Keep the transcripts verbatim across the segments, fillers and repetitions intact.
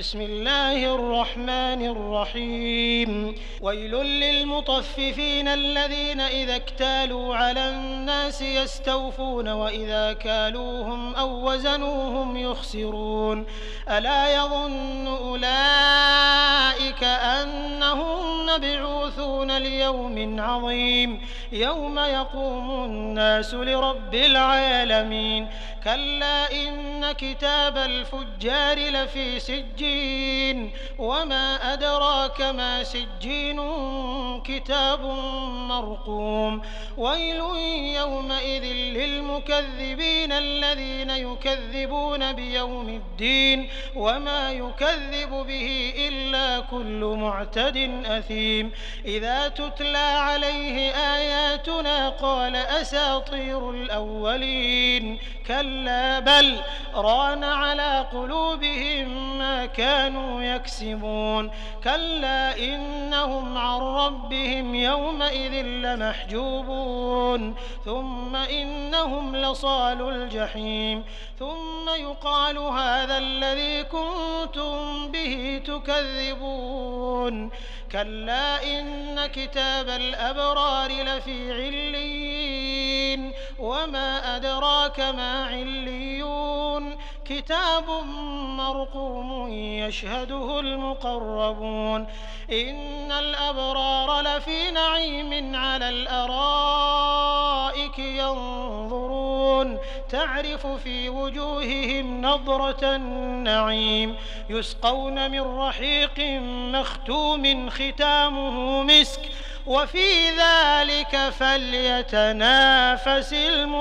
بسم الله الرحمن الرحيم ويل للمطففين الذين إذا اكتالوا على الناس يستوفون وإذا كالوهم أو وزنوهم يخسرون ألا يظن أولئك أنهم مبعوثون ليوم عظيم يوم يقوم الناس لرب العالمين كلا إن كتاب الفجار لفي سجين وما أدراك ما سجين كتاب مرقوم ويل يومئذ للمكذبين الذين يكذبون بيوم الدين وما يكذب به إلا كل معتد أثيم إذا تتلى عليه آياتنا قال أساطير الأولين كلا بل ران على قلوبهم ما كانوا يكسبون كلا إنهم عن ربهم يومئذ لمحجوبون ثم إنهم لصالو الجحيم ثم يقال هذا الذي كنتم به تكذبون كلا إن كتاب الأبرار لفي عليين وما أدراك ما عليون كتاب مرقوم يشهده المقربون إن الأبرار لفي نعيم على الأرائك ينظرون تعرف في وجوههم نضرة النعيم يسقون من رحيق مختوم ختامه مسك وفي ذلك فليتنافس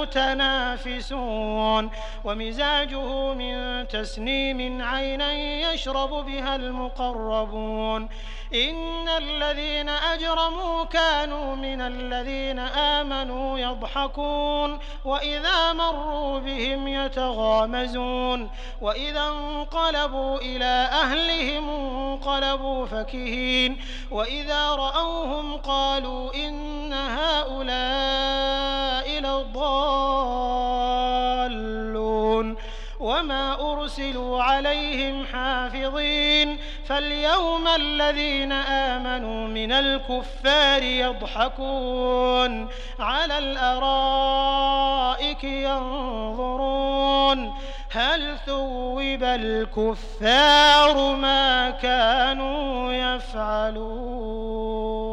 المتنافسون ومزاجه من تسنيم عينا يشرب بها المقربون إن الذين أجرموا كانوا من الذين آمنوا يضحكون وإذا مروا بهم يتغامزون وإذا انقلبوا إلى أهلهم انقلبوا فكهين وإذا رأوهم قالوا إن هؤلاء لضالون وما أرسلوا عليهم حافظين فاليوم الذين آمنوا من الكفار يضحكون على الأرائك ينظرون هل ثوب الكفار ما كانوا يفعلون.